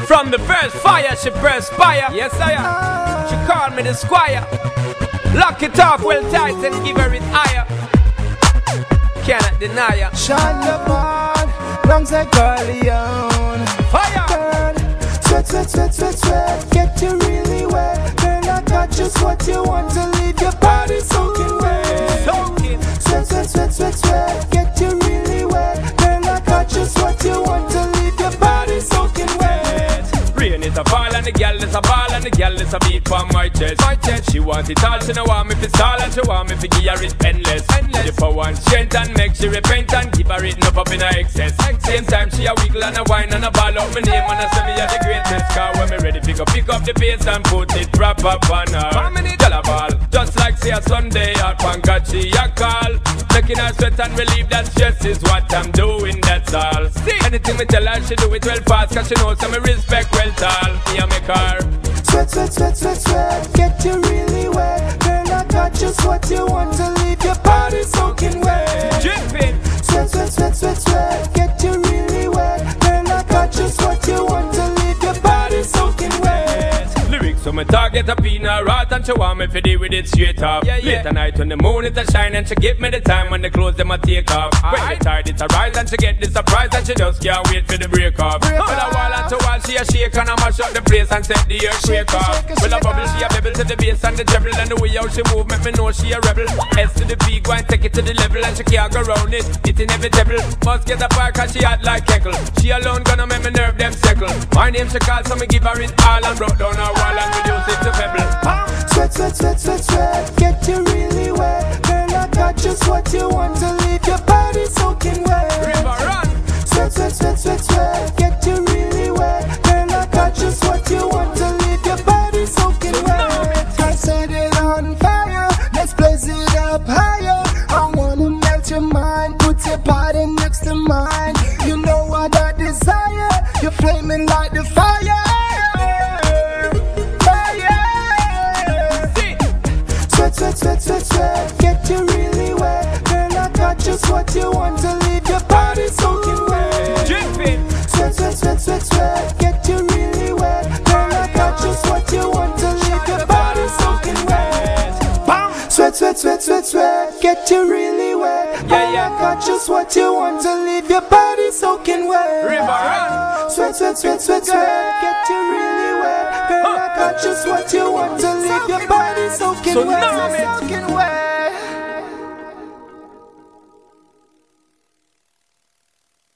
From the first fire, she perspire. Yes, I am. She called me the squire. Lock it off well tight and give her it higher. Cannot deny her. Shine the bond, alongside Corleone. Fire! Girl, sweat, sweat, sweat, sweat, sweat. Get you really wet. Girl, I got just what you want to leave your body soaking wet. Soaking. Sweat, sweat, sweat, sweat, sweat. Get you really wet. Girl, I got just what you want to leave your body soaking wet. Rain is a fall and the girl is a ball and the girl is a beat on my chest. My chest. She want it all, she no want me fi stall and she want me fi give her it endless. She for one strength and make she repent and give her it enough up in her excess. Same time she a wiggle and a wine and a ball out my name and I say me a the greatest. Cause when me ready pick up the pace and put it proper up on her. Girl a ball, just like say a Sunday out Pankaj she a call. Making her sweat and relieve that stress is what I'm doing, that's all. Anything me tell her she do it well fast cause she knows some me respect well tall. Me a make her sweat, sweat, sweat, sweat, sweat. Get you really wet. Girl, I got just what you want to leave your body soaking wet. dripping. Sweat, sweat, sweat, sweat, sweat. Get you really wet. Girl, I got just what you want to leave your body soaking wet. Lyrics so me target a peanut rat and she want me to deal with it straight up. Late at night when the moon is a shine and she give me the time when the clothes them a take off. When the tide it a rise and she get the surprise and she just can't wait for the break up. Well a wall and to wall she a shake and I mash up the place and set the earthquake off. Well a bubble she a bubble to the bass and the treble and the way how she move make me know she a rebel. S to the P go and take it to the level and she can't go round it. It's inevitable. Must get a fire cause she hot like Keckle. She alone gonna make me nerve them settle. My name she call so me give her it all and broke down her wall and reduce it to pebble. Sweat, sweat, sweat, sweat, sweat. Get you really wet. Girl, I got just what you want to leave your body soaking wet. River run. Sweat, sweat, sweat, sweat, sweat. Get you really wet. Girl, I got just what you want to leave your body soaking wet. I set it on fire. Let's blaze it up higher. I wanna melt your mind. Put your body next to mine. You know what I desire. You're flaming like the fire. Sweat, sweat, sweat, sweat. Get you really wet. Girl, I got just what you want to leave your body soaking wet. Dripping. Sweat, sweat, sweat, sweat, sweat. Get you really wet. Girl, I got just what you want to leave your body soaking wet. Sweat, sweat, sweat, sweat, sweat. Get you really wet. Girl, I got just what you want to leave your body soaking wet. River run. Sweat, sweat, sweat, sweat, sweat. Get you really wet. Girl, I got just what you want to leave your body soaking wet. Soaking wet.